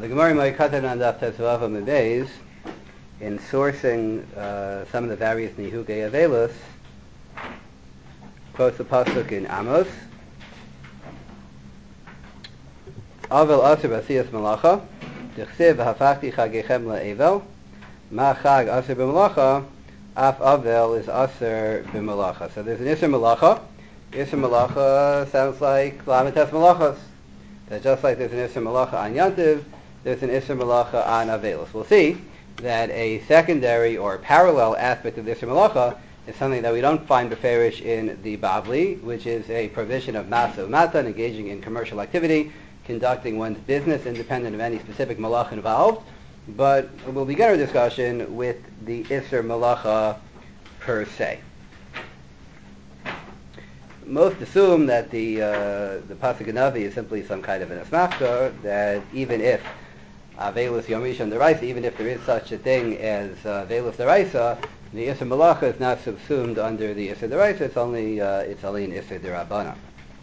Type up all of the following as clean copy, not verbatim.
The Gemara Moikatan on Daf Tetzvav Amud in sourcing some of the various Nihugei Avelos, quotes the pasuk in Amos. Avel aser b'asiyas malacha, d'chsev v'hafachti chagechem la'evel, ma chag aser b'malacha, af avel is aser b'malacha. So there's an iser malacha. Iser malacha sounds like lamites malachos. That just like there's an iser malacha on yantiv, there's an iser malacha on avelos. We'll see that a secondary or parallel aspect of the iser malacha is something that we don't find beferish in the Bavli, which is a provision of masa umatan, engaging in commercial activity, conducting one's business independent of any specific malach involved. But we'll begin our discussion with the iser malacha per se. Most assume that the pasuk Navi is simply some kind of an asmachta, that even if Avelis Yom Rishon Deraisa, even if there is such a thing as Avelis Deraisa, the Isser Malacha is not subsumed under the Isser Deraisa, it's only an Isser Derabbanan.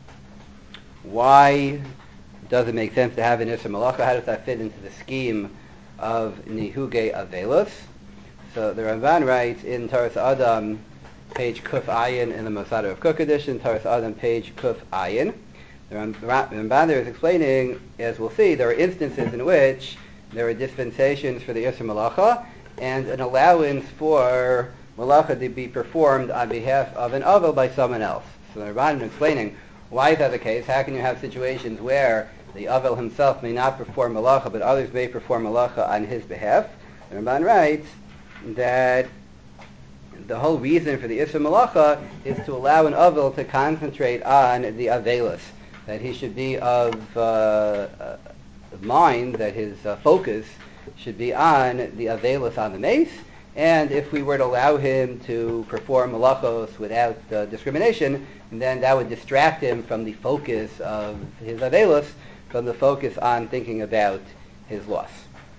Why does it make sense to have an Isser Malacha? How does that fit into the scheme of Nihugei Avelos? So the Ramban writes in Taras Adam, page Kuf Ayin in the Masada of Cook edition, Taras Adam, page Kuf Ayin. The Ramban there is explaining, as we'll see, there are instances in which there are dispensations for the Isser Malacha and an allowance for Malacha to be performed on behalf of an Avel by someone else. So the Ramban is explaining, why is that the case? How can you have situations where the Avel himself may not perform Malacha, but others may perform Malacha on his behalf? The Ramban writes that the whole reason for the Isser Malacha is to allow an Avel to concentrate on the Avelis, that he should be of mind, that his focus should be on the Avelis on the mace, and if we were to allow him to perform Malachos without discrimination, then that would distract him from the focus of his Avelis, from the focus on thinking about his loss.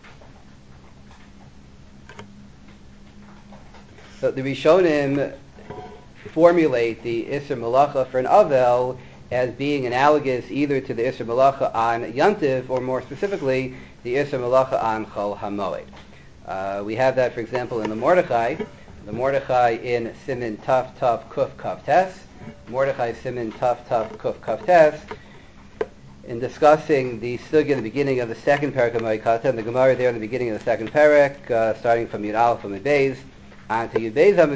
So the Rishonim formulate the Isser Malacha for an Avel as being analogous either to the Isser Malacha on Yantiv, or more specifically, the Isser Malacha on Chol HaMoed. We have that, for example, in the Mordechai in Simin Taf Taf Kuf Kaf Tes, Mordechai Simin Taf Taf Kuf Kaf Tes, in discussing the sugya in the beginning of the second parak of Moikatan, the Gemara there in the beginning of the second parak, starting from Yud Aleph Amud Beis, and to Yud Beis Amud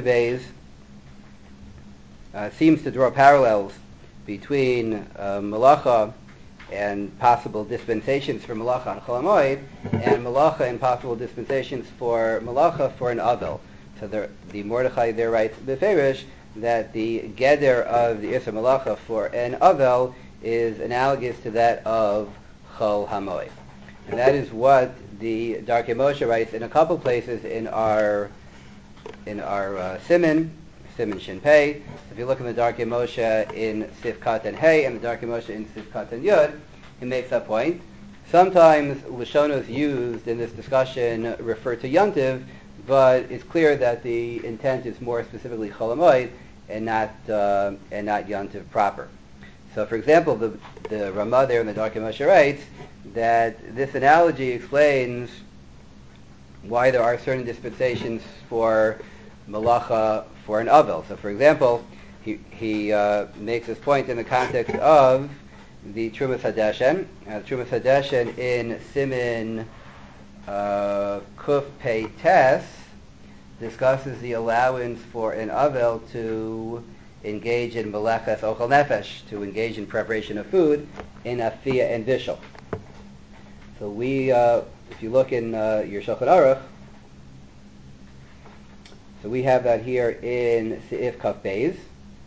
Beis, seems to draw parallels between Malacha and possible dispensations for Malacha on Chol HaMoed, and Malacha and possible dispensations for Malacha for an Avel. So the Mordechai there writes beferish that the Geder of the Isser Malacha for an Avel is analogous to that of Chol HaMoed. And that is what the Darkei Moshe writes in a couple places in our Simin Shin Pei. If you look in the Darkei Moshe in Sif Katan Hey and the Darkei Moshe in Sif Katan Yud, he makes that point. Sometimes Lashonos used in this discussion refer to Yantiv, but it's clear that the intent is more specifically Chol HaMoed and not Yantiv proper. So, for example, the Ramah there in the Darkei Moshe writes that this analogy explains why there are certain dispensations for Malacha for an Avel. So, for example, he makes this point in the context of the Trumas Hadeshen. Trumas Hadeshen in Simin Kuf Pei Tes discusses the allowance for an Avel to engage in Melechas Ochel Nefesh, to engage in preparation of food in Afiyah and Bishul. So if you look in your Shulchan Aruch, so we have that here in Seif Kaf Beis.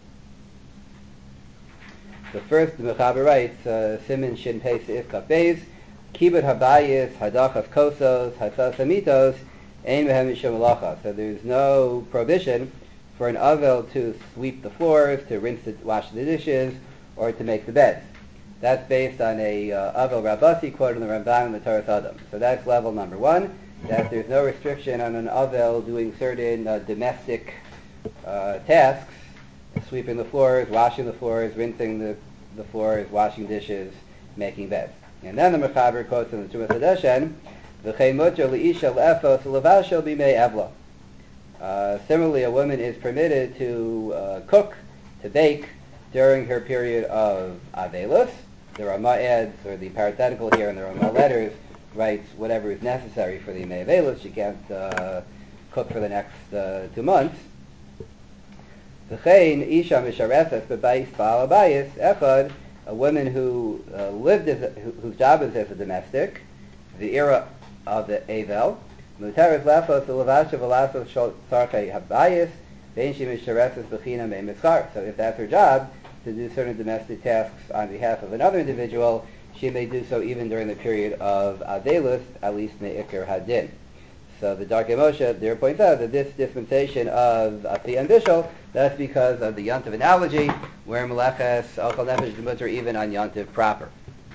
So first, the Mechaber writes, Simin Shin Pei Seif Kaf Beis, Kibud Habayis, Hadachas Kosos, Hatzas Hamitos, Ein Behem Mishum Malacha. So there's no prohibition for an Avel to sweep the floors, to wash the dishes, or to make the beds. That's based on a Avel Rabbasi quote in the Ramban and the Taras Adam. So that's level number one, that there's no restriction on an Avel doing certain domestic tasks, sweeping the floors, washing the floors, rinsing the floors, washing dishes, making beds. And then the Mechaber quotes in the Tumas Hadeshen, V'chei mutter le'isha le'efos le'vashel b'mei evla. Similarly, a woman is permitted to cook, to bake, during her period of Avelus. The Ramah adds, or the parenthetical here in the Ramah letters, writes whatever is necessary for the Yemei Avelus. She can't cook for the next 2 months. V'chein isha mishareses b'bayis ba'al abayis echad, a woman who whose job is as a domestic, the era of the Avel, mutaris lafos l'lavasha v'lasos sarchei habayis, vein she mishareses b'china mei mitzchar. So if that's her job, to do certain domestic tasks on behalf of another individual, she may do so even during the period of Avelus, at least me'ikr hadin. So the Darkei Moshe there points out that this dispensation of Afi and Bishul, that's because of the Yontiv analogy, where Meleches Ochel Nefesh is mutter even on Yontiv proper.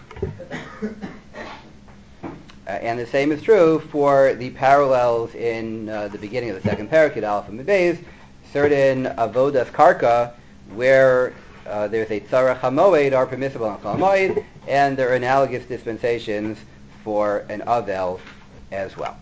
And the same is true for the parallels in the beginning of the second parakid, Aleph and Beis, certain avodas karka, where there's a tzarech hamoed are permissible on Chol Hamoed, and there are analogous dispensations for an avel as well.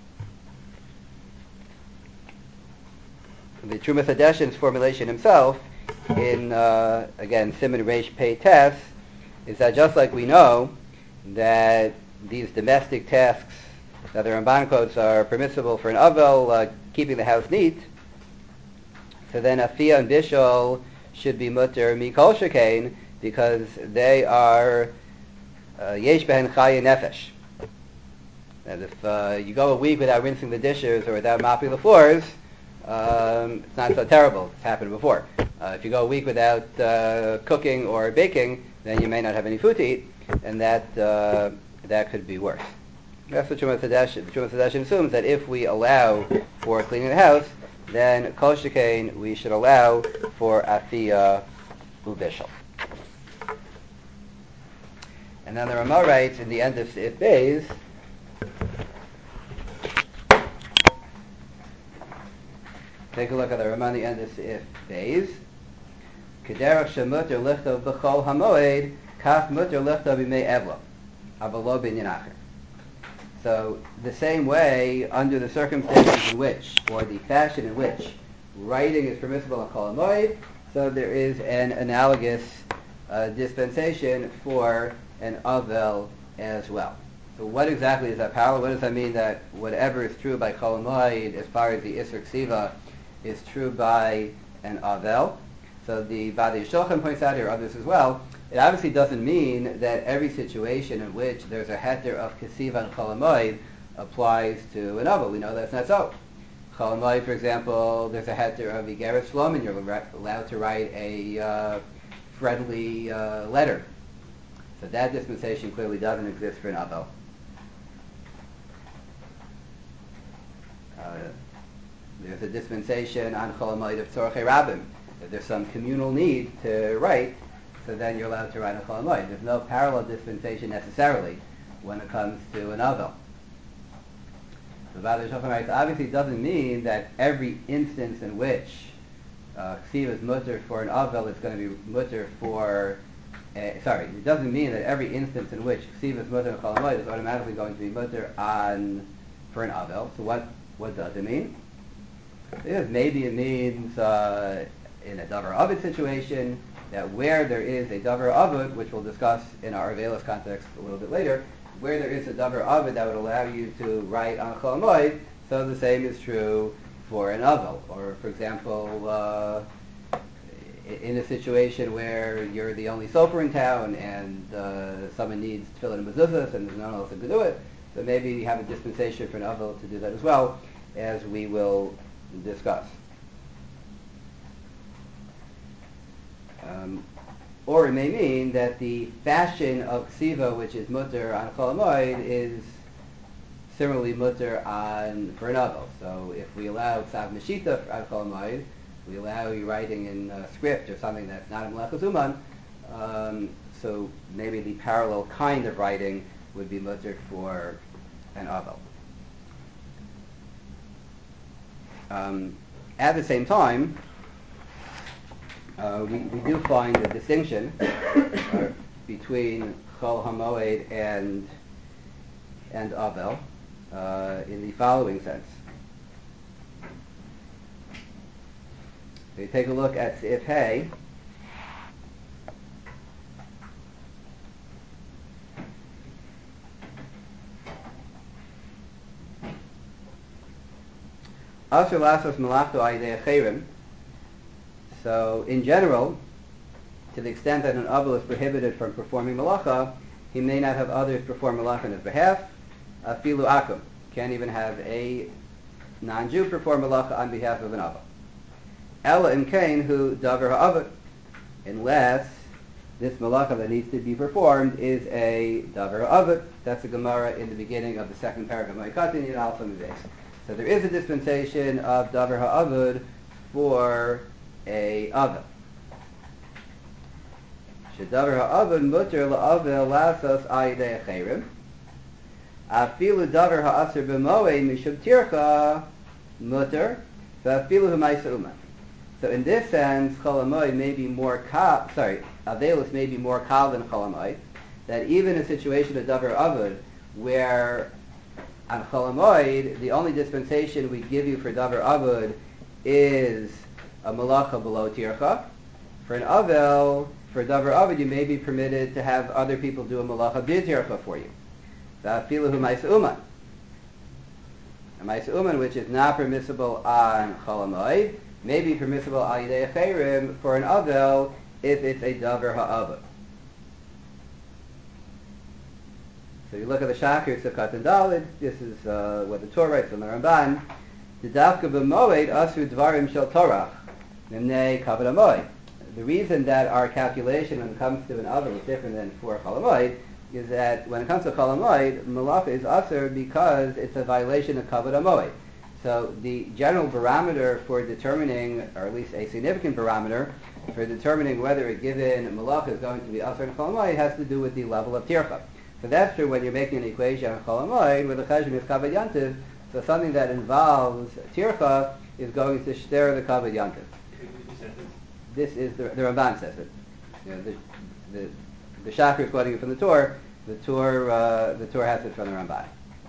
The Trumas Hadeshen's formulation himself, in again Siman Reish Pei Tes, is that just like we know that these domestic tasks that the Ramban quotes are permissible for an avel, keeping the house neat, so then Afia and Bishul should be mutter mikol shekain, because they are yesh behen chaya nefesh. And if you go a week without rinsing the dishes or without mopping the floors, it's not so terrible. It's happened before. If you go a week without cooking or baking, then you may not have any food to eat, and that could be worse. That's what Trumas Hadeshen. The Trumas Hadeshen assumes that if we allow for cleaning the house, then kol shekain we should allow for afiyah ubishul. And then the Ramah writes in the end of Seif Beis, take a look at the Ramah in the end of Seif Beis. Kederach shemuter lichtov b'chol hamoed, kaf muter lichtov b'mei evla, avalo binyan acher. So the same way, under the circumstances in which, or the fashion in which, writing is permissible on Chol Hamoed, so there is an analogous dispensation for an avel as well. So what exactly is that parallel? What does that mean that whatever is true by Chol Hamoed as far as the Isser Ksiva is true by an avel? So the Badei Shulchan points out here, others as well, it obviously doesn't mean that every situation in which there's a heter of Kesiva and Chol Hamoed applies to an avel. We know that's not so. Chol Hamoed, for example, there's a heter of Igeres Shlom, and you're allowed to write a friendly letter. So that dispensation clearly doesn't exist for an avel. There's a dispensation on Chol Hamoed of Tzorchei Rabbim. If there's some communal need to write, so then you're allowed to write a Chol Hamoed. There's no parallel dispensation necessarily when it comes to an avel. The Badei Shulchan writes, obviously it doesn't mean that every instance in which Ksiva is mutter for an avel is going to be mutter for... it doesn't mean that every instance in which Ksiva is mutter for Chol Hamoed is automatically going to be mutter for an avel. So what does it mean? Because maybe it means in a davar avod situation, that where there is a davar avod, which we'll discuss in our Avelis context a little bit later, where there is a davar avod that would allow you to write on Chol Hamoed, so the same is true for an avel. Or, for example, in a situation where you're the only sofer in town and someone needs tefillin and mezuzahs and there's no one else that can do it, so maybe you have a dispensation for an avel to do that as well, as we will discuss. Or it may mean that the fashion of ksiva, which is mutter on Chol Hamoed, is similarly mutter for an avel. So if we allow ksav meshita on Chol Hamoed, we allow you writing in script or something that's not a melechus uman, so maybe the parallel kind of writing would be mutter for an avel. At the same time, we do find a distinction, between Chol HaMoed and Avel in the following sense. So you take a look at Seif Hey. Asher lasos malachto ayidei acherim. So, in general, to the extent that an Avel is prohibited from performing malacha, he may not have others perform malacha on his behalf. Afilu akum. Can't even have a non-Jew perform malacha on behalf of an Avel. Ella im kain hu davar ha'avet. Unless this malacha that needs to be performed is a davar ha'avet. That's the Gemara in the beginning of the second paragraph of Ma'ikatin in Alpha Mives. So there is a dispensation of davar ha'avet for a Avel. Shedavar ha'avet muter la'avel lasos ayidei acherim. Afilu davar ha'aser b'moed mishum tircha muter v'afilu h'maisa umah. So in this sense, Chol HaMoed may be more Avelus may be more kal than Chol HaMoed. That even in a situation of davar avod, where on Chol HaMoed the only dispensation we give you for davar avod is a malacha below tircha. For an Avel, for davar avod, you may be permitted to have other people do a malacha b'tircha for you. V'afilu h'maisa uman. A maisa uman, which is not permissible on Chol HaMoed, may be permissible al yidei acherim for an Avel if it's a davar ha'avod. So you look at the Shakir Sukkot and Dalid. This is what the Torah writes from the Ramban. The dafka b'moed asu dvarim shel torach mimnei kavod hamoed. The reason that our calculation when it comes to an Avel is different than for Chol HaMoed is that when it comes to Chol HaMoed, malacha is asur because it's a violation of kavod hamoed. So the general barometer for determining, or at least a significant barometer for determining whether a given malacha is going to be asur in Chol HaMoed has to do with the level of tircha. So that's true when you're making an equation on Chol HaMoed where the cheshbon is kavod yantiv. So something that involves tircha is going to shter the kavod yantiv. This is the Ramban says it. You know, the Shakir is quoting it from the Torah. The Torah has it from the Ramban.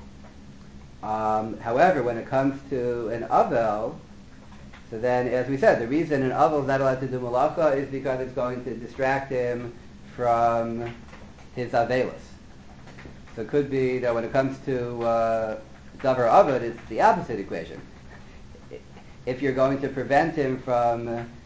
However, when it comes to an Avel, so then, as we said, the reason an Avel is not allowed to do malacha is because it's going to distract him from his Avelus. So it could be that when it comes to davar avod, it's the opposite equation. If you're going to prevent him from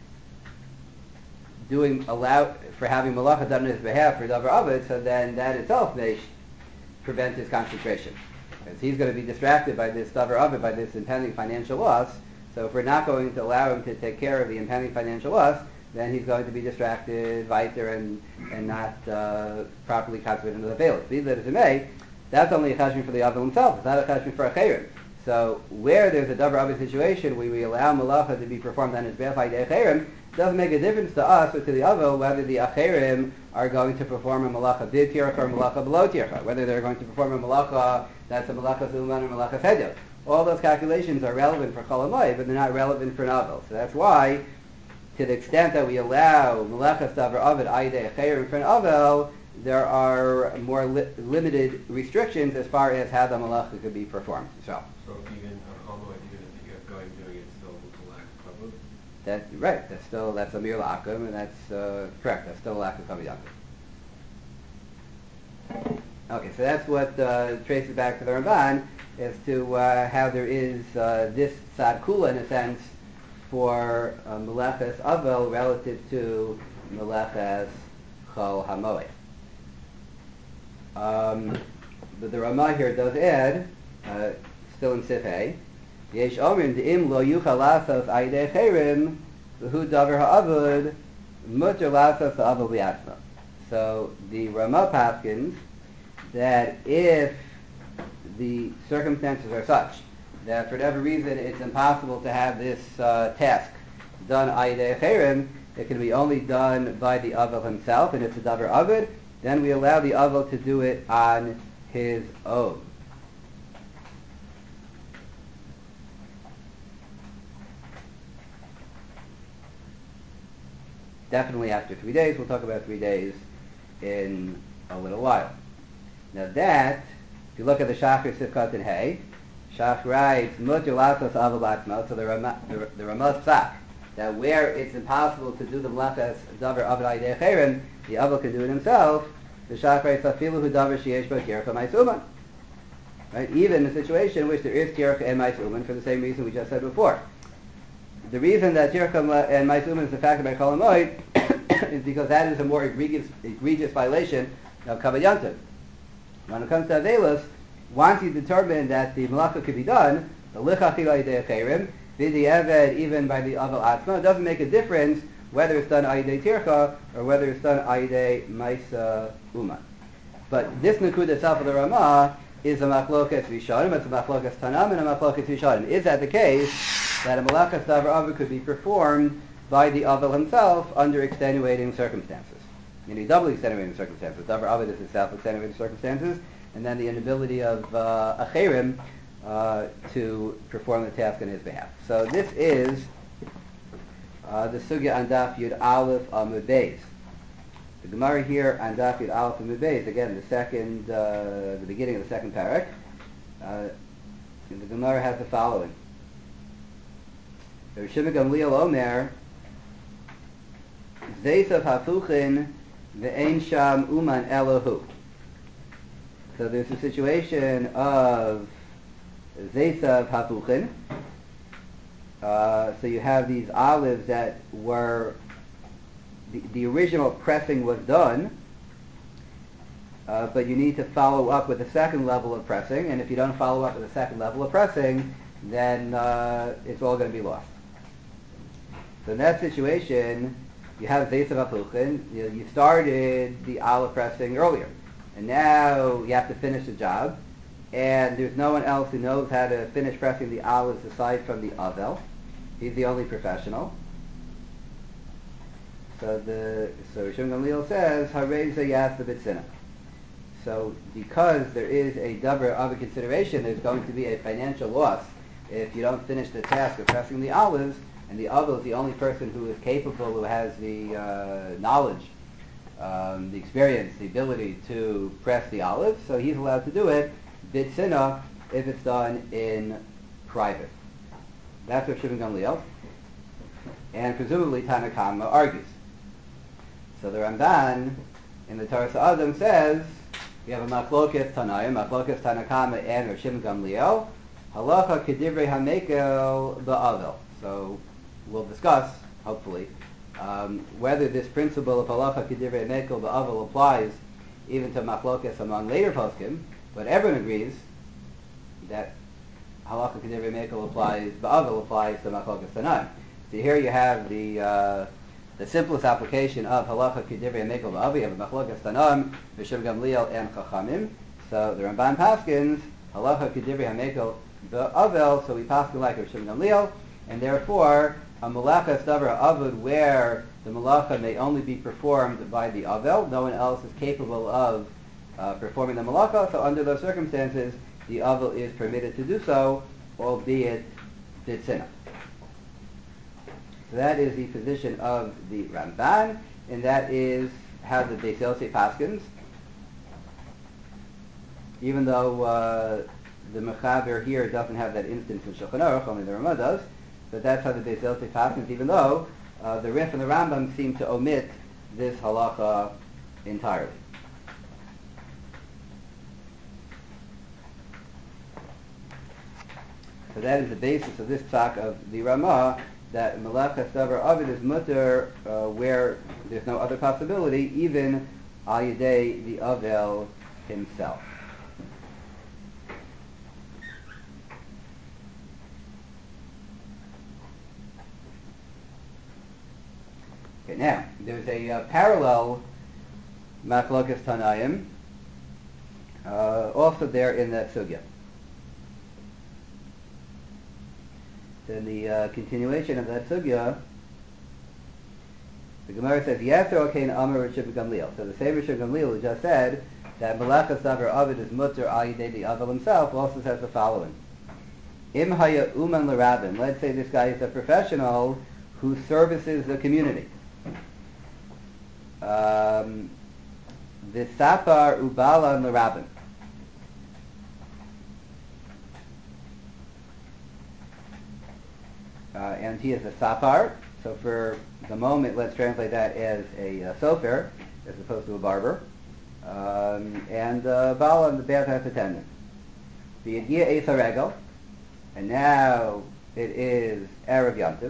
having malacha done on his behalf for davar avod, so then that itself may prevent his concentration. Because he's going to be distracted by this davar avod, by this impending financial loss. So if we're not going to allow him to take care of the impending financial loss, then he's going to be distracted, weiter, and not properly concentrated on the available. Be that as it may, that's only a cheshbon for the Avel himself. It's not a cheshbon for acherim. So where there's a davar avod situation where we allow malacha to be performed on his behalf by the acherim, it doesn't make a difference to us or to the Avel whether the acherim are going to perform a malacha bid tircha or malacha below tircha, whether they're going to perform a malacha that's a malacha zuman or malacha fedya. All those calculations are relevant for Chol HaMoed, but they're not relevant for an Avel. So that's why, to the extent that we allow malachas davar avod ayidei acherim for an Avel, there are more limited restrictions as far as how the malacha could be performed. So even on HaMoed, even if you get going doing it, still with a lack of kavod? That's right. That's a mir la'akum, and that's correct. That's still a lack of kavod yantiv. Okay, so that's what traces back to the Ramban as to how there is this tzad kula in a sense for meleches avel relative to meleches chol hamoed. But the Ramah here does add, still in Sif Hey, Yesh Omrim De'im Lo Yuchal Lasos Ayidei Cherim V'hu Davar Ha'avod Mutter Lasos Ha'avod B'yatzma. So the Ramah paskins that if the circumstances are such that for whatever reason it's impossible to have this task done Ayidei Cherim, it can be only done by the Avel himself, and it's a Davar Avod, then we allow the Avel to do it on his own. Definitely after 3 days. We'll talk about 3 days in a little while. Now that, if you look at the Shachar Sifkat and Hay, Shach writes, Mutter latos aval b'atzmo, so the Ramaz Psak, that where it's impossible to do the Melachas Davar Aval Aydei Cherem, the Aval can do it himself. The Shach writes, Afilu hu Davar sheyesh bo Kircha Ma'is Uman. Right? Even in a situation in which there is Kircha and Ma'is Uman, for the same reason we just said before. The reason that Kircha and Ma'is Uman is a factor by Kol Hamoed is because that is a more egregious violation of Kavod Yantiv. When it comes to Avelos, once you determine that the Malacha could be done, the Lichachil Aydei Cherem, V'di Eved, even by the Aval Atzma, it doesn't make a difference whether it's done Aydei Tircha or whether it's done Aydei Ma'isa Uman. But this Nakud itself of the Ramah is a Machlokas Rishonim, it's a Machlokas Tanam and a Machlokas Rishonim. Is that the case that a Malachas Davar Avu could be performed by the Aval himself under extenuating circumstances? Meaning doubly extenuating circumstances. Davar Avu is itself extenuating circumstances, and then the inability of Acherim to perform the task on his behalf. So this is the Sugya on Daf Yud Aleph Amud Beis. The Gemara here on Daf Yud Aleph Amud Beis, again, the beginning of the second parak. The Gemara has the following. Rav Shimon Gamliel Omer, Zeisav Hafuchin Ve'ein Sham Uman Elohu. So there's a situation of Zeisav Hafuchin. So you have these olives that were, the original pressing was done, but you need to follow up with a second level of pressing, and if you don't follow up with a second level of pressing, then it's all going to be lost. So in that situation, you have Zeisav Hafuchin, you started the olive pressing earlier, and now you have to finish the job, and there's no one else who knows how to finish pressing the olives aside from the Avel. He's the only professional. So Rishon Gamliel says, Hareza Yas the Bitsina. So because there is a Davar Avu consideration, there's going to be a financial loss if you don't finish the task of pressing the olives, and the Avel is the only person who is capable, who has the knowledge, the experience, the ability to press the olives, so he's allowed to do it, Bitsina, if it's done in private. That's what Shimon Gamliel, and presumably Tanakama argues. So the Ramban in the Torah Sa'adim says, we have a Machlokas Tanayim, Machlokas Tanakama, and Rav Shimon Gamliel, Halacha Kedivrei Hamekel Ba'avel. So we'll discuss, hopefully, whether this principle of Halacha Kedivrei Hamekel Ba'avel applies even to Machlokas among later poskim, but everyone agrees that Halacha Kedivrei Hamekel applies, Ba'avel applies to Machlokas Tanayim. So here you have the simplest application of Halacha Kedivrei Hamekel Ba'avel. You have a Machlokas Tanam, Rishon Gamliel, and Chachamim. So the Ramban paskins Halacha Kedivrei Hamekel Ba'avel. So we paskin like Rishon Gamliel, and therefore a Malachas Davar Avud where the Malacha may only be performed by the Avel. No one else is capable of performing the Malacha. So under those circumstances, the Avel is permitted to do so, albeit Bitsina. So that is the position of the Ramban, and that is how the Beis Yosef paskins. Even though the Mechaber here doesn't have that instance in Shulchan Aruch, only the Ramah does, but that's how the Beis Yosef paskins, even though the Rif and the Rambam seem to omit this halacha entirely. So that is the basis of this talk of the Ramah, that Malachas Davar Avid is mutter where there's no other possibility, even al yedei the Avel himself. Okay, now there's a parallel Machlokas Tanayim also there in that sugya. In the continuation of that sugya, the Gemara says, Yasser Okain Amar Rav Shimon Gamliel. So the same Rav Shimon Gamliel who just said that Malachas Davar Avid is mutter al yedei the Avel himself also says the following. Im haya uman l'rabin. Let's say this guy is a professional who services the community. V'sapar ubala l'rabim. And he is a sapar. So for the moment, let's translate that as a sofer, as opposed to a barber. And bala, the bathhouse attendant. The idea is a regal, and now it is Erev Yontiv.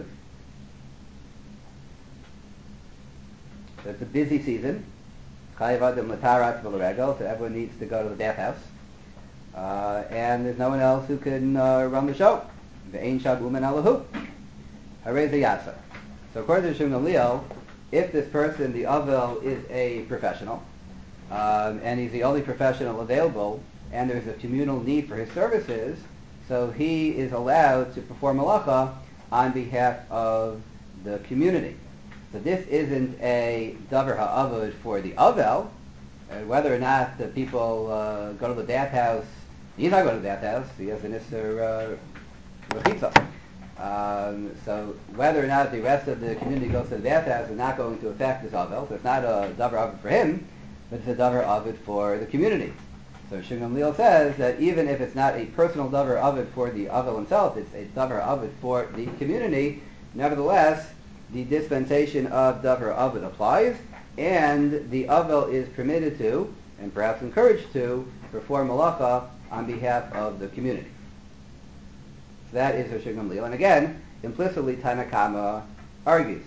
So it's a busy season. Chayav Adam l'tarat v'leregel, so everyone needs to go to the bathhouse. And there's no one else who can run the show. Ve'ein shab umen alahu. Harei zeyasa. So according to Shimon Gamliel, if this person, the Avel, is a professional, and he's the only professional available, and there's a communal need for his services, so he is allowed to perform malacha on behalf of the community. So this isn't a davar ha'avod for the Avel, whether or not the people go to the bathhouse. He's not going to the bathhouse. He has an Isser Rechitza. So whether or not the rest of the community goes to the bathhouse is not going to affect this Avel. So it's not a davar ha'avod for him, but it's a davar ha'avod for the community. So Shimon Gamliel says that even if it's not a personal davar ha'avod for the Avel himself, it's a davar ha'avod for the community. Nevertheless, the dispensation of davar ha'avod applies, and the Avel is permitted to, and perhaps encouraged to, perform malacha on behalf of the community. So that is Rosh Gamliel. And again, implicitly, Tanna Kama argues.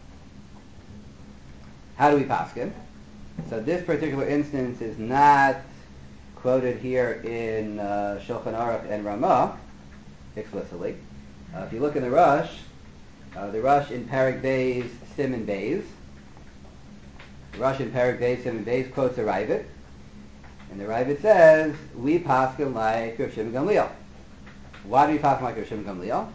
How do we paskin? So this particular instance is not quoted here in Shulchan Aruch and Ramah explicitly. If you look in the Rush in Perek Beis, Siman Beis, the Rush in Perek Beis, Siman Beis quotes a Ravid, and the Ravid says, we paskin like Rav Shimon Gamliel. Why do we paskin like Rav Shimon Gamliel?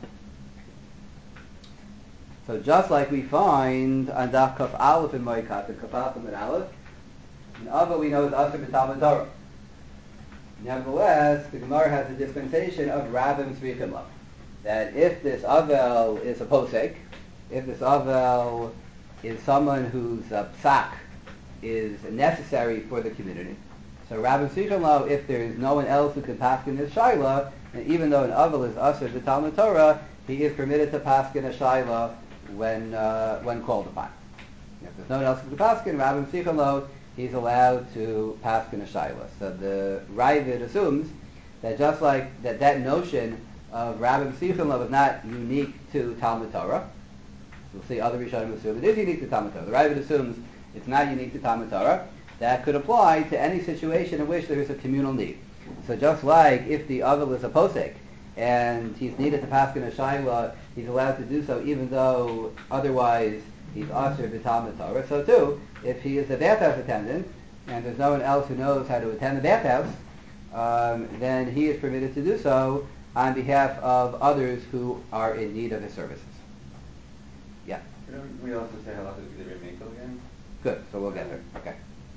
So just like we find on Daf Kaf Aleph in Moekat, and Kaf Aleph and Aleph, in Ava we know is Asher B'Talmud Torah. Nevertheless, the Gemara has a dispensation of Rabbim Tzrichim Lo. That if this Avel is a posek, if this Avel is someone whose psak is necessary for the community, so Rabbim Tzrichim Lo, if there is no one else who can paskin this shaila, and even though an Avel is Asher B'Talmud Torah, he is permitted to paskin a shaila when called upon. If there's no one else who can paskin, Rabbim Tzrichim Lo, he's allowed to paskin a shaila. So the Ravid assumes that just like that notion of Rabbim Tzrichim Lo is not unique to Talmud Torah. We'll see other Rishonim assume it is unique to Talmud Torah. The Ravid assumes it's not unique to Talmud Torah. That could apply to any situation in which there is a communal need. So just like if the Avel is a posek and he's needed to paskin a shaila, he's allowed to do so even though otherwise he's asher b'Talmud Torah. So too, if he is a bathhouse attendant and there's no one else who knows how to attend the bathhouse, then he is permitted to do so on behalf of others who are in need of his services. Yeah. Don't we also say halacha k'divrei Mekel again? Good. So we'll get there. Okay.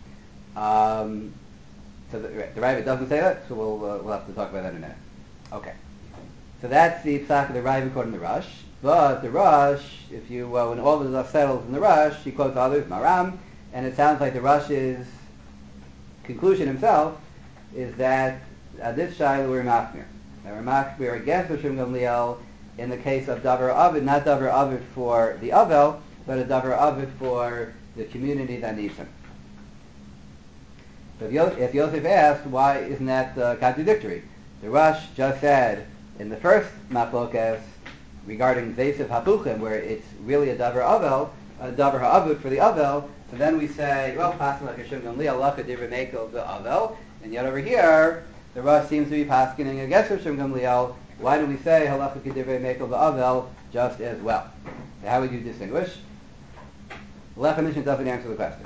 So the Ravid doesn't say that, so we'll have to talk about that in a minute. Okay. So that's the psak of the Ravid according to the Rush. But the Rush, if you when all the dust settles in the Rush, he quotes others, Maram, and it sounds like the Rush's conclusion himself is that this shaila we're machmir. Now we're against Rosh Gamliel in the case of davar avid, not davar avid for the Avel, but a davar avid for the community that needs him. So if Yosef asked, why isn't that contradictory? The Rush just said in the first machlokas regarding Zaysev Hapuchim, where it's really a davar avel, a davar ha'avud for the Avel, so then we say, well, paskin like Shimon Gamliel, halacha divrei Mekel the Avel, and yet over here, the Rush seems to be paskening against Shimon Gamliel. Why do we say halacha divrei Mekel the Avel just as well? So how would you distinguish? The Lechem Mishnah doesn't answer the question.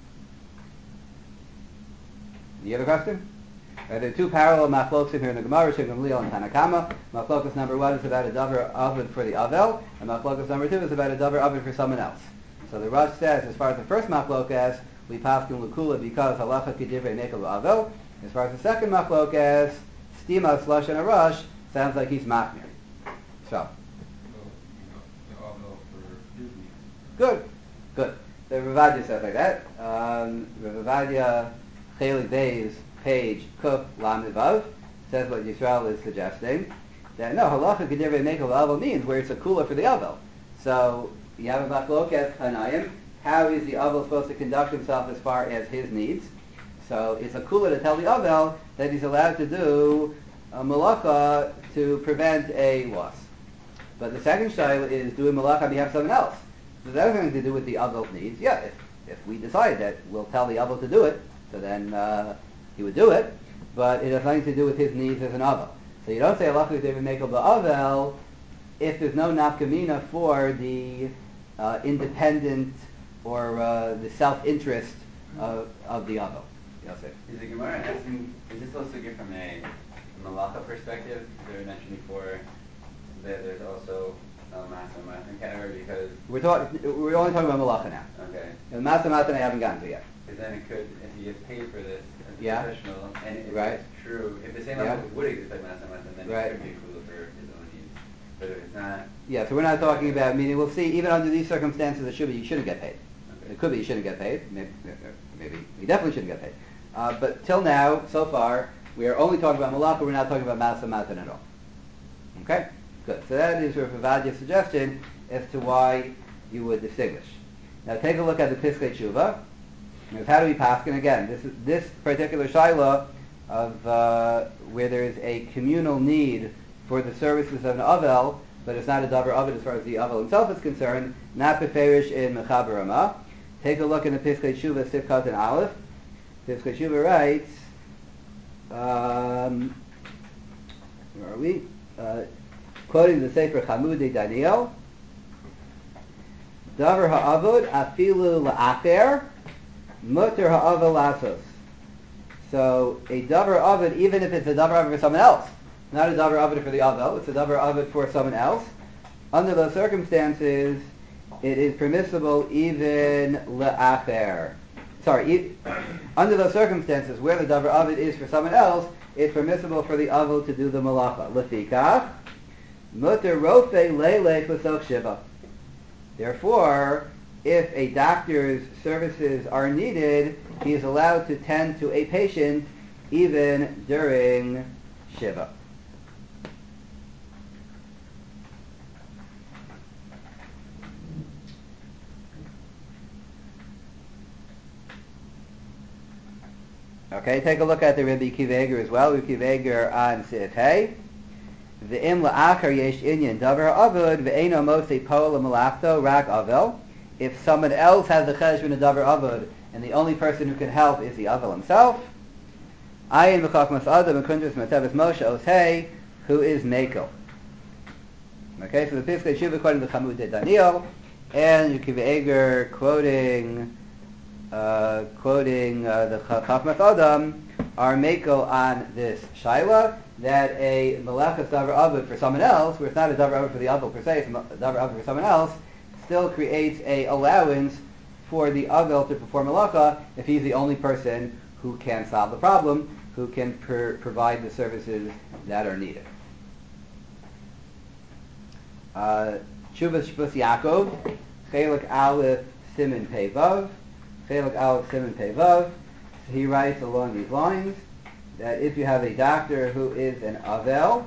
You have a question? There are two parallel machlokas here in the Gemara, Shimon Gamliel and Tanna Kama. Machlokas number 1 is about a davar avid for the Avel, and machlokas number 2 is about a davar avid for someone else. So the Rush says, as far as the first machlokas, we paskin l'kula because halacha k'divrei Mekel v'Avel. As far as the second machlokas, stima slush and a Rush sounds like he's machmir. So, the Avel for his needs. good. The Ravadia says like that. Ravadia, Chelik Beis, page Kuf Lamed Vav, says what Yisrael is suggesting. That no, halacha Gedivrei Mekel Avel means where it's a kula for the Avel. So you have a machloket Hanayim. How is the Avel supposed to conduct himself as far as his needs? So it's a kula to tell the Avel that he's allowed to do a malacha to prevent a loss. But the second shayla is doing malacha on behalf of someone else. Does that have anything to do with the Avel's needs? Yeah, if we decide that we'll tell the Avel to do it, so then he would do it, but it has nothing to do with his needs as an Avel. So you don't say halacha David Mekel ba'avel if there's no nafkamina for the independent or the self-interest of the Avel. Yosef. Is the Gemara asking, is this also get from a malacha perspective? They mentioned before that there's also Masa category because... We're only talking about malacha now. Okay. And Masa I haven't gotten to yet. Because then it could, if he gets paid for this as a Yeah. professional, and if Right. it's true, if the same Yeah. level would exist like Masa, then Right. it could be cool for his own needs. But if it's not... Yeah, so we're not talking about, meaning we'll see, even under these circumstances, it should be, you shouldn't get paid. Okay. It could be you shouldn't get paid. Maybe you definitely shouldn't get paid. But till now, so far, we are only talking about malacha, we're not talking about masa at all. Okay? Good. So that is Rav Avadia's suggestion as to why you would distinguish. Now take a look at the Piskei Tshuva. How do we paskin again? This particular shaila of where there is a communal need for the services of an avel, but it's not a davar avel as far as the avel himself is concerned, not beferish in Mechaber Ramah. Take a look in the Piskei Tshuva Sifkat and Aleph. Piskei Tshuva writes, where are we? Quoting the Sefer Chamudei Daniel, davar ha'avod afilu la'acher muter ha'avod lasos. So a davar avod, even if it's a davar avod for someone else, not a davar avod for the avel, it's a davar avod for someone else. Under those circumstances, it is permissible even la'acher. Under those circumstances where the davar avod is for someone else, it's permissible for the avel to do the malacha. Lefikach muter rofe leilech l'soch shiva. Therefore, if a doctor's services are needed, he is allowed to tend to a patient even during Shiva. Okay, take a look at the Rabbi Akiva Eiger as well. Rabbi Akiva Eiger on Sif Hey. Ve'im la'achar yesh inyan davar avod ve'eno mosei po'el malachto rak avel. If someone else has the cheshbon of davar avod and the only person who can help is the avel himself, ayin v'chachmas adam v'kuntres matevis Moshe Osei, who is Mekel. Okay, so the Piskei Tshuva according to Chamudei Daniel, and Akiva Eiger quoting the Chachmas Adam are Mekel on this shaila, that a malachas davar avod for someone else, where it's not a davar avod for the avel per se, it's a davar avod for someone else, still creates a allowance for the avel to perform malacha if he's the only person who can solve the problem, who can provide the services that are needed. Shuvas Shvus Yaakov, Chelik Aleph Siman Pei Vav, Chelik Aleph Siman Pei Vav. He writes along these lines that if you have a doctor who is an avel,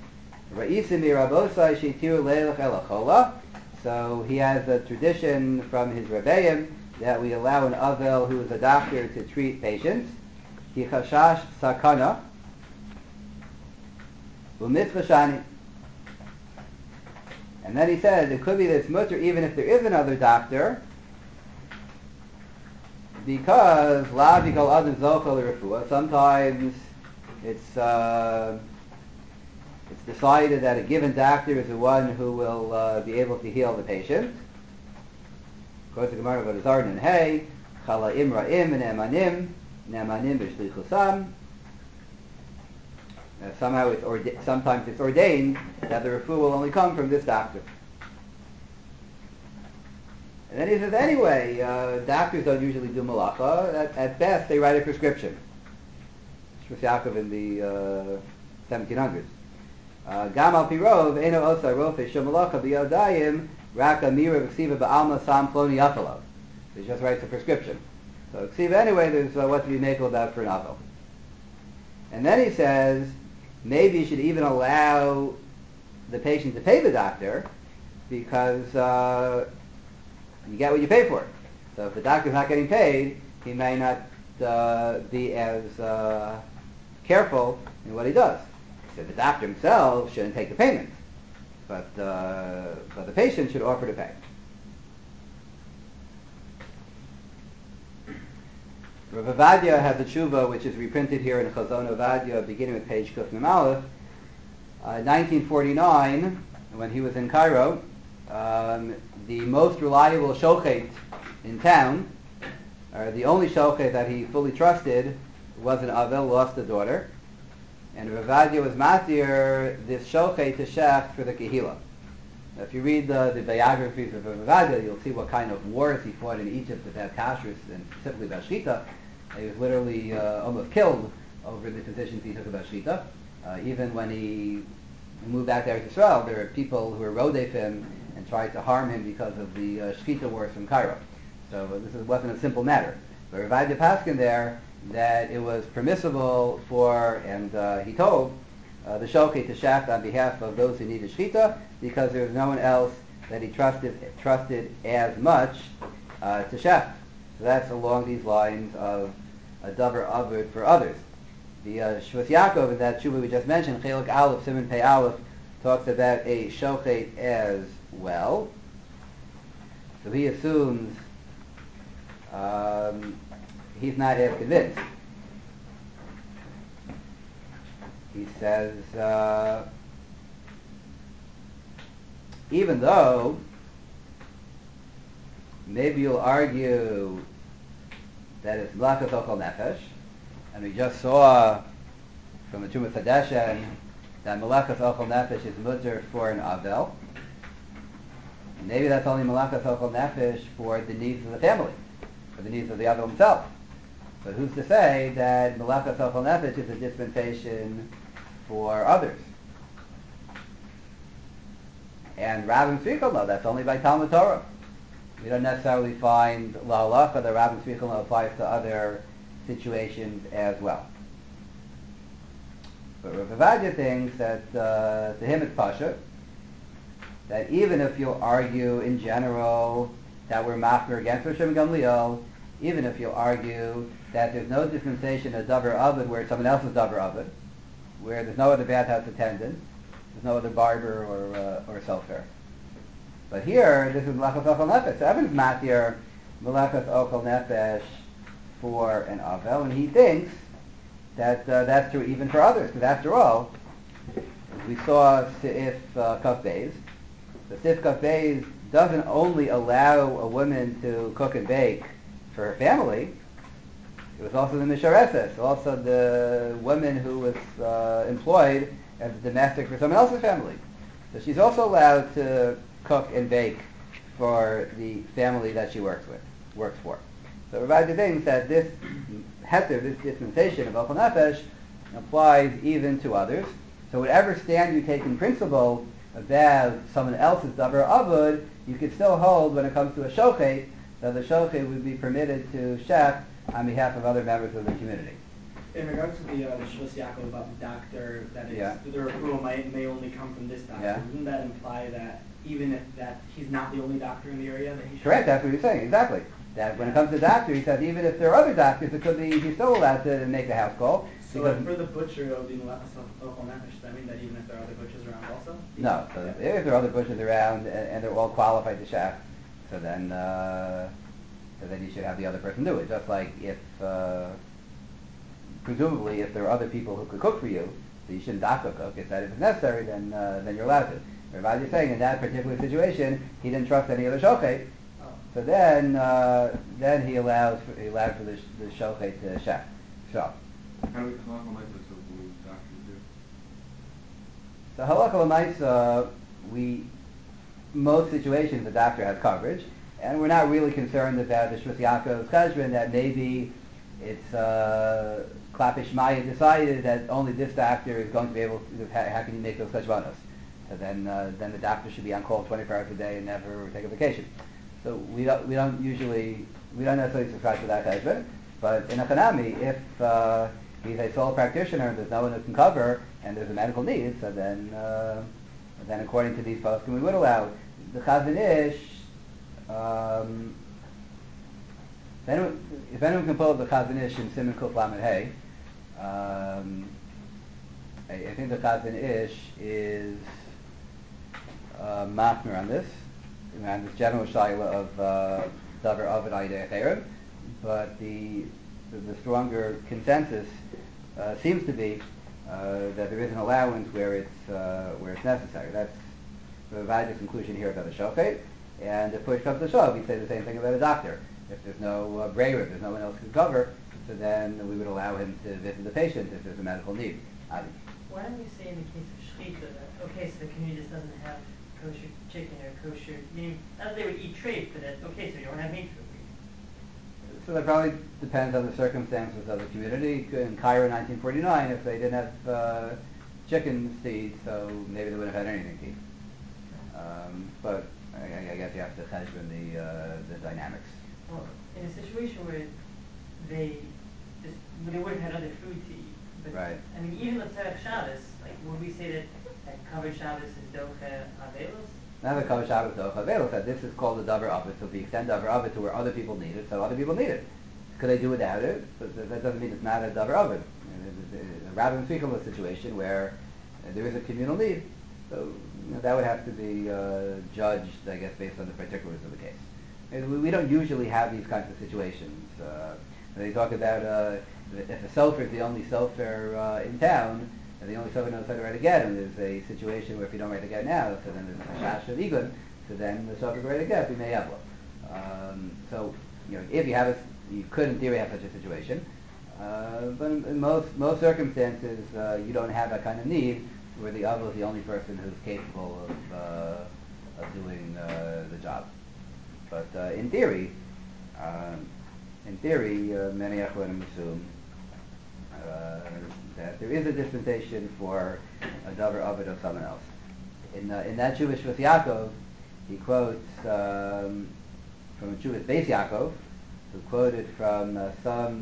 so he has a tradition from his rebbeim that we allow an avel who is a doctor to treat patients. He chashash sakana u'mitzvah. And then he says it could be that it's mutter even if there is another doctor, because la b'kol adam zochel l'refuah. Sometimes it's decided that a given doctor is the one who will be able to heal the patient. Of course, the Gemara goes Zardan and Hey, Chala Imra'im and Nemanim b'shlichusam. Somehow sometimes it's ordained that the refuah will only come from this doctor. And then he says, anyway, doctors don't usually do malacha. At best, they write a prescription. Shvus Yaakov in the 1700s. Gam al pirov eno osa rofe shel malacha biyodayim rak amira v'ksiva ba'alma sam ploni yachalav. He just writes a prescription. So ksiva anyway, there's what to be makel about for an avel. And then he says, maybe you should even allow the patient to pay the doctor because you get what you pay for. So if the doctor's not getting paid, he may not be as careful in what he does. So the doctor himself shouldn't take the payment, but the patient should offer to pay. Rav Ovadia has a tshuva which is reprinted here in Chazon Ovadia, beginning with page Kuf Mem Aleph. 1949, when he was in Cairo, the most reliable shochet in town, or the only shochet that he fully trusted, was an avel, lost a daughter, and Rav Ovadia was matir this shochet to shech for the kehila. Now, if you read the biographies of Rav Ovadia, you'll see what kind of wars he fought in Egypt about kashrus, and specifically about shchita. He was literally almost killed over the positions he took about shchita. Even when he moved back to Eretz Yisrael, there were people who were rodef him and tried to harm him because of the shchita wars from Cairo. So wasn't a simple matter. But Rav Ovadia Paskin there that it was permissible for, and he told the shochet to shaft on behalf of those who needed shchita because there was no one else that he trusted as much to shaft. So that's along these lines of a davar avud for others. The Shvus Yaakov in that tshuva we just mentioned, Chelik Aleph, Siman Pei Aleph, talks about a shochet as well. So he assumes he's not as convinced. He says, even though maybe you'll argue that it's Malakas Ochel Nefesh, and we just saw from the Tumas Hadeshen that Malakas Ochel Nefesh is mutter for an Avel. Maybe that's only Malakas Ochel Nefesh for the needs of the family, for the needs of the Avel himself. But who's to say that Malakas Ochel Nefesh is a dispensation for others? And Rav and Tzvichel, no, that's only by Talmud Torah. We don't necessarily find La Halacha that Rav and Tzvichel applies to other situations as well. But Rav Ovadia thinks that to him it's pasha, that even if you argue in general that we're machmir against Rosh Gamliel, even if you argue that there's no dispensation of davar avod where it's someone else's davar avod, where there's no other bathhouse attendant, there's no other barber or sofer. But here, this is Malachas Ochel Nefesh. So everyone's matir Malachas Ochel Nefesh for an Avel, and he thinks that that's true even for others, because after all, as we saw Seif Kaf Beis, the Seif Kaf Beis doesn't only allow a woman to cook and bake for her family, it was also the Mishareses, also the woman who was employed as a domestic for someone else's family. So she's also allowed to cook and bake for the family that she works for. So Rav Ovadia thinks that this heter, this dispensation of Ochel Nefesh, applies even to others. So whatever stand you take in principle about someone else's davar avod, you could still hold when it comes to a shochet, that the shochet would be permitted to shech on behalf of other members of the community. In regards to the Shvus Yaakov about the doctor, that the referral may only come from this doctor, wouldn't that imply that even if that he's not the only doctor in the area that he should... Correct, that's what he's saying, exactly. That when it comes to doctor, he says even if there are other doctors, it could be he's still allowed to make a house call. So for the butcher, it would be Malachas Ochel Nefesh. Does that mean that even if there are other butchers around also? No, so if there are other butchers around and they're all qualified to chef, so then you should have the other person do it. Just like if, presumably, if there are other people who could cook for you, so you shouldn't daka cook. If that is necessary, then you're allowed to. Rav is saying in that particular situation, he didn't trust any other shochet, so then he allowed for the shochet to chef. So. How do we halakha l'maisa so what doctors do? So halakha l'maisa, most situations the doctor has coverage, and we're not really concerned about the Shvus Yaakov's cheshbon that maybe it's Klapish Maya decided that only this doctor is going to be able to, how can you make those cheshbonos? So then the doctor should be on call 24 hours a day and never take a vacation. So we don't necessarily subscribe to that cheshbon. But in a Hanami, if he's a sole practitioner and there's no one who can cover and there's a medical need, so then according to these poskim we would allow the Chazon Ish. If anyone can pull up the Chazon Ish in Siman Kuf Lamed Hey, I think the Chazon Ish is machmer on this, and this general shaila of davar avid aydei cherem, but the stronger consensus seems to be that there is an allowance where it's necessary. That's the Ravaja's conclusion here about a shochet, and if push comes to shove, we say the same thing about a doctor. If there's no brayer, if there's no one else who can cover, so then we would allow him to visit the patient if there's a medical need. Adi. Why don't we say in the case of shechita that, okay, so the community just doesn't have kosher chicken or kosher, meaning, not that they would eat treif, but that, okay, so you don't have meat for the week. So that probably depends on the circumstances of the community. In Cairo in 1949, if they didn't have chickens to eat, so maybe they wouldn't have had anything to eat. But I guess you have to cheshbon the dynamics. Well, in a situation where they would have had other food to eat, but right. I mean, even the Tzarech Shabbos, like, would we say that covered Shabbos is doche avelos? Not the covered Shabbos doche avelos. That this is called the davar avid. So if we extend davar avid to where other people need it, so other people need it. Could they do without it? But that doesn't mean it's not a davar avid. Rather than speak of a situation where there is a communal need, so that would have to be judged, I guess, based on the particulars of the case. And we don't usually have these kinds of situations. They talk about if a sofer is the only sofer in town, and the only sofer knows how to write a get, and there's a situation where if you don't write a get now, so then there's a shash of igun, so then the sofer can write a get, we may have one. So, if you could in theory have such a situation, but in most circumstances, you don't have that kind of need where the avil is the only person who's capable of doing the job. But in theory, many Achronim assume that there is a dispensation for a davar avid of someone else. In that Jewish Shvus Yaakov, he quotes from a Jewish Beis Yaakov, who quoted from some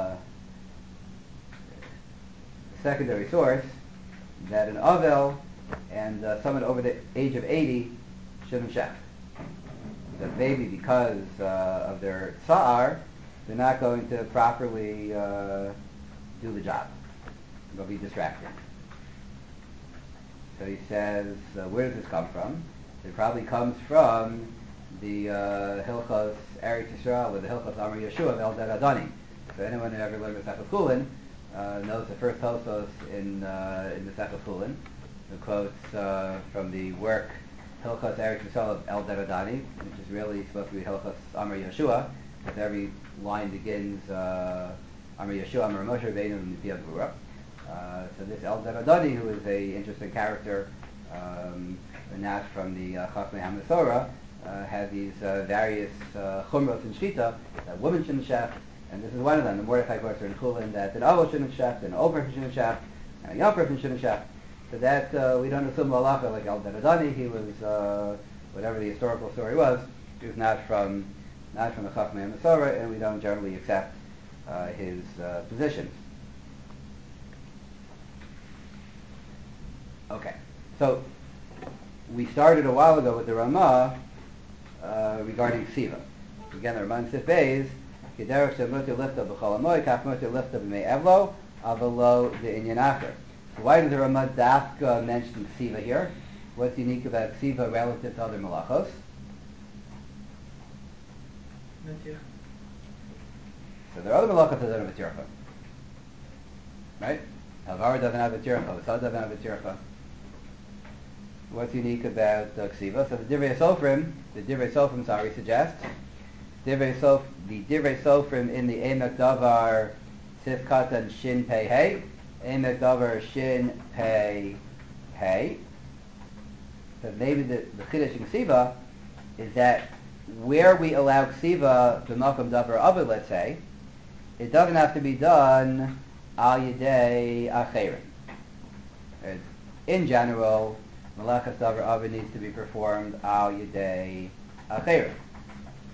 secondary source that an avel and someone over the age of 80 shouldn't shech. That maybe because of their tsa'ar, they're not going to properly do the job. They'll be distracted. So he says, where does this come from? It probably comes from the Hilchos Eretz Yisrael, or the Hilchos Amar Yeshua of Eldad Adani. So anyone who ever learned the Sefach Chulin knows the first Hilchos in the Sefach Chulin, who quotes from the work Hilchos Eretz Yisrael of Eldad Adani, which is really supposed to be Hilchos Amar Yeshua, because every line begins Amar Yeshua, Amar Moshe Rabbeinu, and Mipiyah Gvura. So this Eldad Adani, who is a interesting character, not from the Chachmei HaMasorah, had these various chumros in Shchita that women shouldn't shech, and this is one of them. The Mordechai quotes in Chulin that an avos shouldn't shech, an old person shouldn't shech, and a young person shouldn't shech. So that we don't assume halacha like Eldad Adani. He was whatever the historical story was. He was not from the Chachmei HaMasorah, and we don't generally accept his position. Okay, so we started a while ago with the Ramah regarding Ksiva. Again, the Ramah in Sif Beis, Kederach shemuter lifta b'chol hamoy, kach muter lifta b'mei evlo, avalo de'inyan acher. So why does the Ramah Dafka mention Ksiva here? What's unique about Ksiva relative to other malachos? Matir. So there are other malachos that don't have a tircha. Right? Alvar doesn't have a tircha, Osad doesn't have a tircha. What's unique about Ksiva? So the Divrei Sofrim, suggests the Divrei Sofrim in the Emek Davar Sif Katan Shin Pei Hey, Emek Davar Shin Pei Hey. So maybe the Chiddush in Ksiva is that where we allow Ksiva the Malkum Davar Avid, let's say, it doesn't have to be done al Yidei Acherim. In general, Malachas Davar Avid needs to be performed al Yidei Acherim.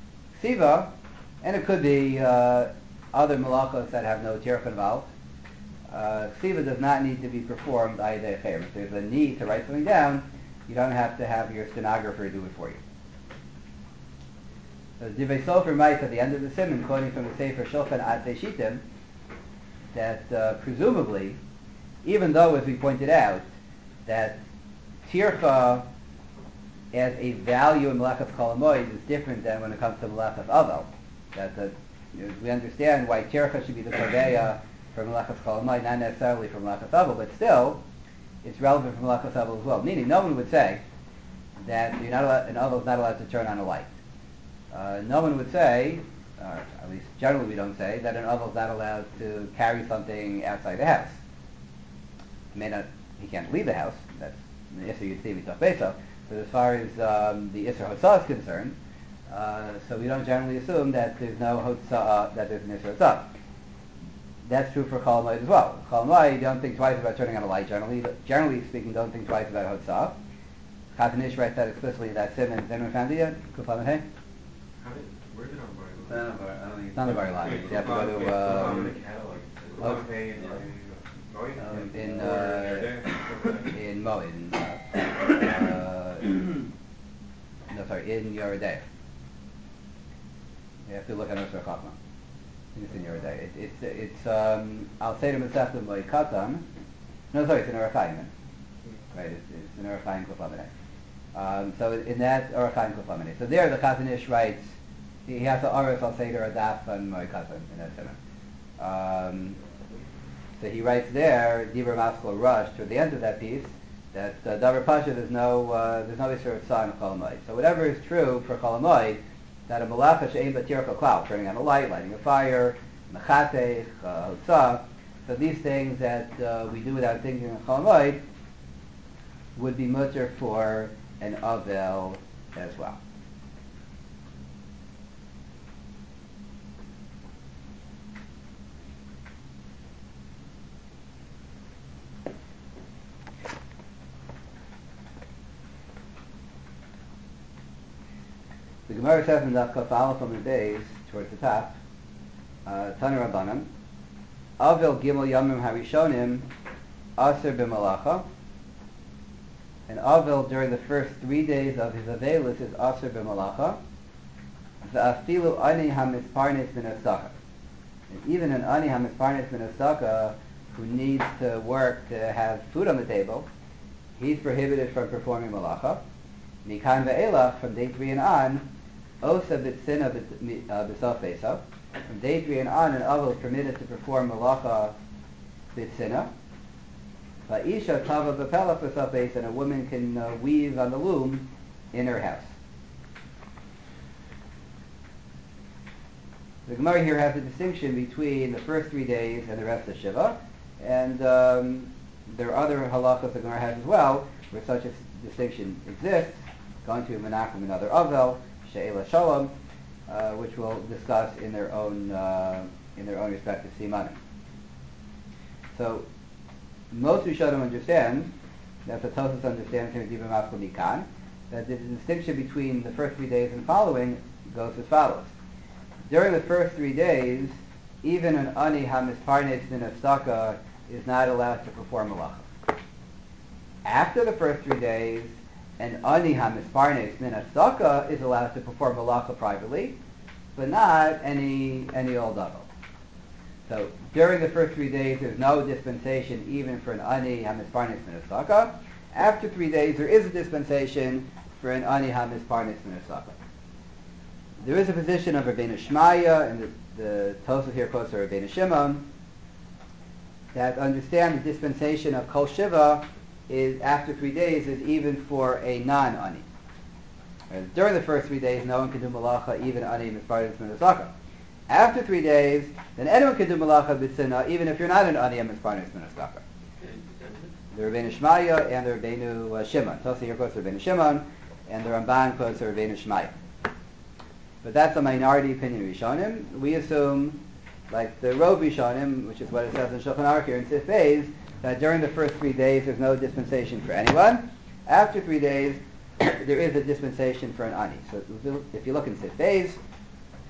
ksiva, and it could be other malachos that have no tircha involved. Ksiva does not need to be performed ayidei acherim. If there's a need to write something down, you don't have to have your stenographer do it for you. So Divrei Sofer writes at the end of the Siman, quoting from the Sefer Shulchan Atzei Shittim, that presumably, even though, as we pointed out, that tircha as a value in Melachas Kol HaMoed is different than when it comes to Melachas Avel. That we understand why tircha should be the kaveya for Melachas Kol HaMoed, not necessarily for Melachas Avel, but still, it's relevant for Melachas Avel as well. Meaning, no one would say that you're not allowed, an Avel is not allowed to turn on a light. No one would say, at least generally we don't say, that an Avel is not allowed to carry something outside the house. He can't leave the house. That's the Isser Yitzim Mitach Beso. But as far as the Isser Hotzah is concerned, so we don't generally assume that there's no Hotzah, that there's an Isser Hotzah. That's true for Chol HaMoed as well. Chol HaMoed, you don't think twice about turning on a light generally. Generally speaking, don't think twice about Hotzah. Chazon Ish writes that explicitly in that Siman. Has anyone found it yet? Kuflam Hey? Where is it on Bar? It's not a very long. You have to go to in Moed. In Yoredei. You have to look at Osir Chachma. It's in Yoredei. It's I'll say to Mesechta Moed Katan. No, sorry, it's in Orachaim. Right, it's in Orachaim Kuflam Hey. So in that Orachaim Kuflam Hey. So there the Chazon Ish writes. He has to Aris al Seder Adaf and Moed Katan in that Siman. So he writes there, Dibur Maskal Rush, toward the end of that piece, that Davar Pasha there's no Isser Hotzah in Chol HaMoed. So whatever is true for Chol HaMoed, that a Malacha She'ein B'Tircha Klal, turning on a light, lighting a fire, Mechatech, Hotzah, so these things that we do without thinking of Chol HaMoed would be mutter for an Avel as well. The Gemara says in Daf Kaf Aleph on the days towards the top, Tana Rabbanan, Avel Gimel Yamim Harishonim Aser B'Malacha, and Avel during the first 3 days of his Avelus is Aser B'Malacha, V'afilu Ani HaMisparnes Min Asaka, and even an Ani HaMisparnes Min Asaka who needs to work to have food on the table, he's prohibited from performing Malacha. Mikan Ve'elach, from day 3 and on, Osa B'Tzina B'Sof Besav. From day 3 and on, an Avel is permitted to perform Malacha B'Tzina. Va'isha Tava B'Pelach B'Sof Besav, and a woman can weave on the loom in her house. The Gemara here has a distinction between the first 3 days and the rest of Shiva, and there are other halachas the Gemara has as well, where such a distinction exists, going to Menachem and other Avel, She'ela Shalom, which we'll discuss in their own respective simanim. So most Rishonim understand, that's what Tosfos understands here in Dibur Maskal Mikan, that the distinction between the first 3 days and following goes as follows. During the first 3 days, even an Ani HaMisparnes Min Asaka is not allowed to perform Malacha. After the first 3 days, an Ani HaMisparnes Min Asaka is allowed to perform Malacha privately, but not any old Avel. So during the first 3 days, there's no dispensation even for an Ani HaMisparnes Min Asaka. After 3 days, there is a dispensation for an Ani HaMisparnes Min Asaka. There is a position of Rabbeinu Shmaya, and the Tosfos here quotes Rabbeinu Shimon, that understand the dispensation of Kol Shiva is after 3 days is even for a non-Ani. During the first 3 days, no one can do Malacha, even Ani Misparnes Min Asaka. After 3 days, then anyone can do Malacha B'Tzina, even if you're not an Ani Misparnes Min Asaka. The Rabbeinu Shmaya and the Rabbeinu Shimon. Tosfos here quotes Rabbeinu Shimon, and the Ramban quotes Rabbeinu Shmaya. But that's a minority opinion of Rishonim. We assume, like the Rov Rishonim, which is what it says in Shulchan Aruch here in Sif Beis, that during the first 3 days there's no dispensation for anyone. After 3 days, there is a dispensation for an Ani. So if you look in Sif Beis,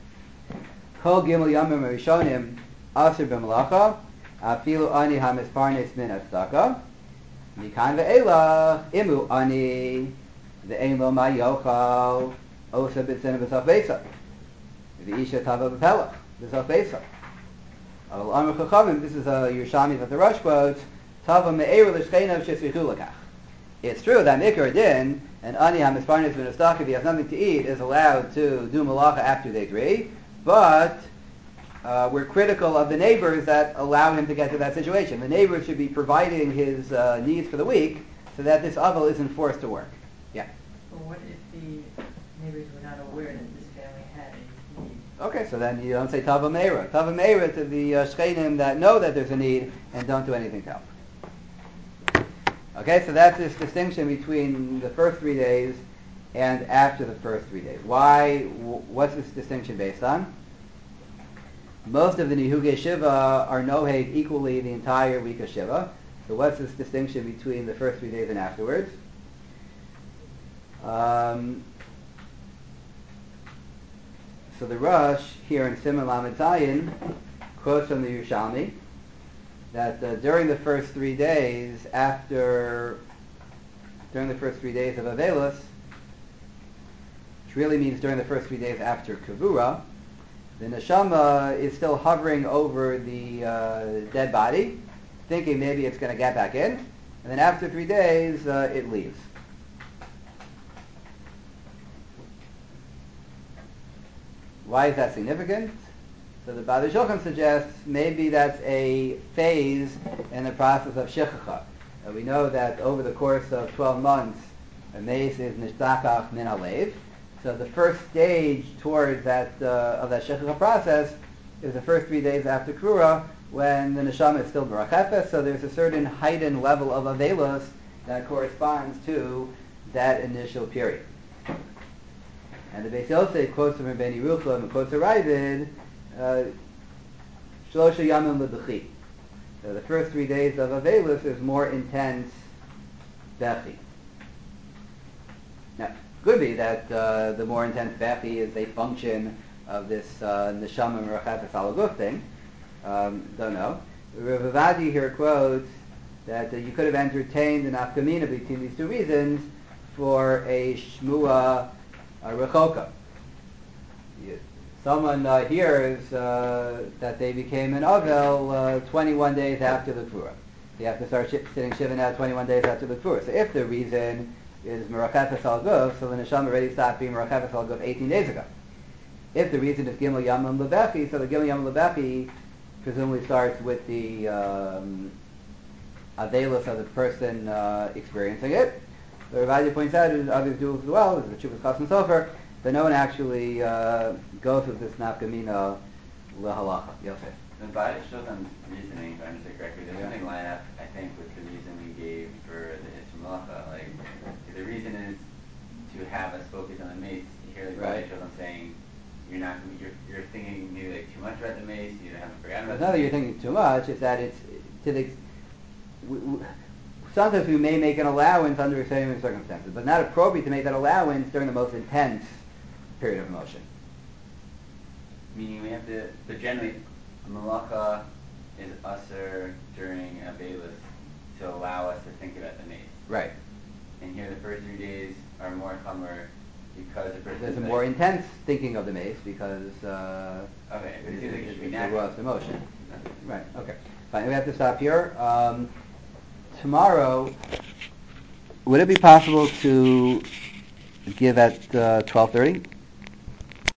Kol Gimel Yamim Rishonim Aser B'Malacha Afilu Ani HaMisparnes Min Atzedaka Mikan Ve'elach Imu Ani Ve'ein Lo Ma Yochal Osa B'Tzina B'Saf Beisa V'Isha Tava B'Pelach B'Saf Beisa Al Amr Chachamim, this is a Yerushalmi that the Rosh quotes, Tava Me'eru L'Shcheinav Shesrichu L'Kach. It's true that Mikra Din, and Ani HaMisparnes Min Atzedaka, if he has nothing to eat, is allowed to do Malacha after they agree, but we're critical of the neighbors that allow him to get to that situation. The neighbors should be providing his needs for the week so that this aval isn't forced to work. Yeah. Well, what if the neighbors were not aware that this family had a need? Okay, so then you don't say Tava Meira. Tava Meira to the Shchenim that know that there's a need and don't do anything to help. Okay, so that's this distinction between the first 3 days and after the first 3 days. Why? What's this distinction based on? Most of the Nihugei Shiva are nohed equally the entire week of Shiva. So what's this distinction between the first 3 days and afterwards? So the Rosh here in Siman Lamed Zayin quotes from the Yerushalmi that during the first 3 days of Avelos, which really means during the first 3 days after Kavura, the neshama is still hovering over the dead body, thinking maybe it's going to get back in, and then after 3 days, it leaves. Why is that significant? So the Baalei Shulchan suggests maybe that's a phase in the process of Shechicha. We know that over the course of 12 months, a mace is nishtakach min halev. So the first stage towards that of that Shechicha process is the first 3 days after Krura, when the neshama is still merachefes. So there's a certain heightened level of avelos that corresponds to that initial period. And the Beis Yosef quotes from Rabbeinu Yerucham and quotes a Ravid, Shlosha Yamim L'Bechi. So the first 3 days of Avelus is more intense Bechi. Now, could be that the more intense Bechi is a function of this Neshama Merachefes Alaguf thing. Don't know. Rav Avadi here quotes that you could have entertained an afkamina between these two reasons for a Shmua Rechoka. Someone hears that they became an Avel 21 days after the Kfura. You have to start sitting Shiva now 21 days after the Kfura. So if the reason is Merachefes Al Guf, so the Neshama already stopped being Merachefes Al Guf 18 days ago. If the reason is Gimel Yamim Lebechi, so the Gimel Yamim Lebechi presumably starts with the Avelus of the person experiencing it. The Ravadi points out, and others do as well, is the Chuvas Chas and Sofer, that no one actually goes with this nafkamina lehalacha. Yosef. The Baalei Shulchan's reasoning, if I understand correctly, there's something line up, I think, with the reason we gave for the Isra Malacha. Like, if the reason is to have us focus on the mace. You hear the Baalei Shulchan saying, you're thinking maybe like too much about the mace, you haven't forgotten about it. It's not that you're thinking too much, it's that it's to the... sometimes we may make an allowance under certain circumstances, but not appropriate to make that allowance during the most intense period of emotion. Meaning we have to, but generally, Malacha is usher during Avelus to allow us to think about the mace. Right. And here the first 3 days are more chomer because there's a more intense thinking of the mace because okay, but it's a robust emotion. Right. Okay. Fine. We have to stop here. Tomorrow, would it be possible to give at 12:30?